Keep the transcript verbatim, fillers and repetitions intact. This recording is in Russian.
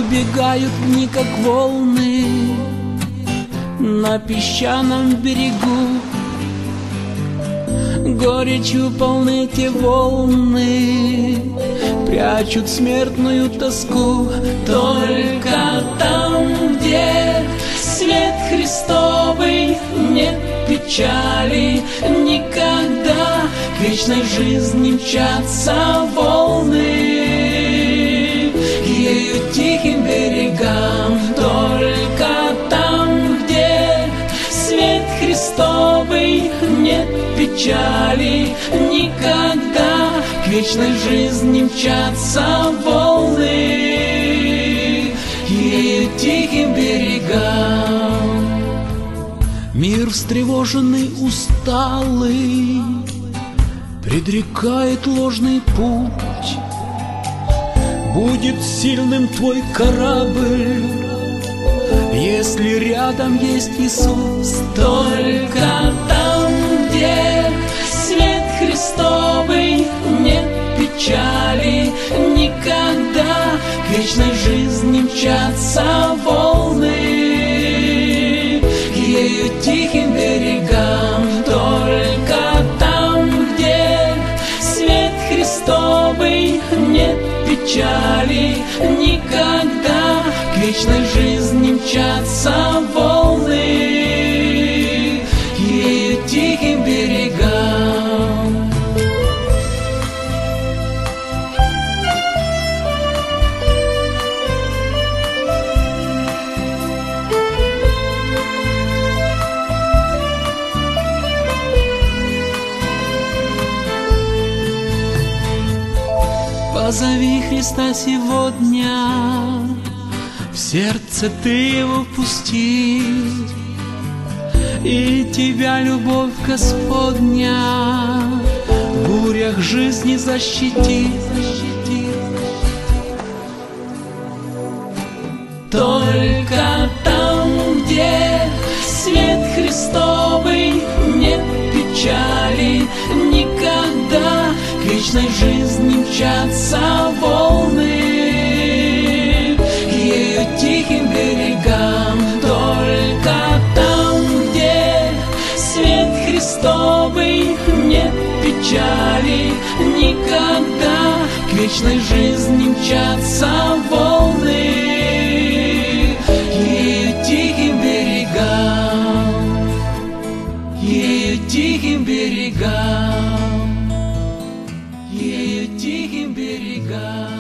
Убегают дни, как волны на песчаном берегу. Горечью полны те волны, прячут смертную тоску. Только там, где свет Христовый, нет печали никогда. К вечной жизни мчатся волны к ею тихим берегам. Только там, где свет Христовый, нет печали никогда. К вечной жизни мчатся волны к ею тихим берегам. Мир встревоженный, усталый, предрекает ложный путь. Будет сильным твой корабль, если рядом есть Иисус. Только там, где свет Христовый, нет печали никогда. К вечной жизни мчатся волны к ею тихим берегам. Только там, где свет Христовый, нет печали никогда. К вечной жизни мчатся волны к ею тихим берегам. Позови Христа сегодня, в сердце ты его впусти, и тебя любовь Господня в бурях жизни защитит. Только там, где свет Христовый, нет печали никогда. К вечной жизни мчатся волны к ею тихим берегам. Только там, где свет Христовый, нет печали никогда. К вечной жизни мчатся волны к ею тихим берегам, к ею тихим берегам, к ею тихим берегам.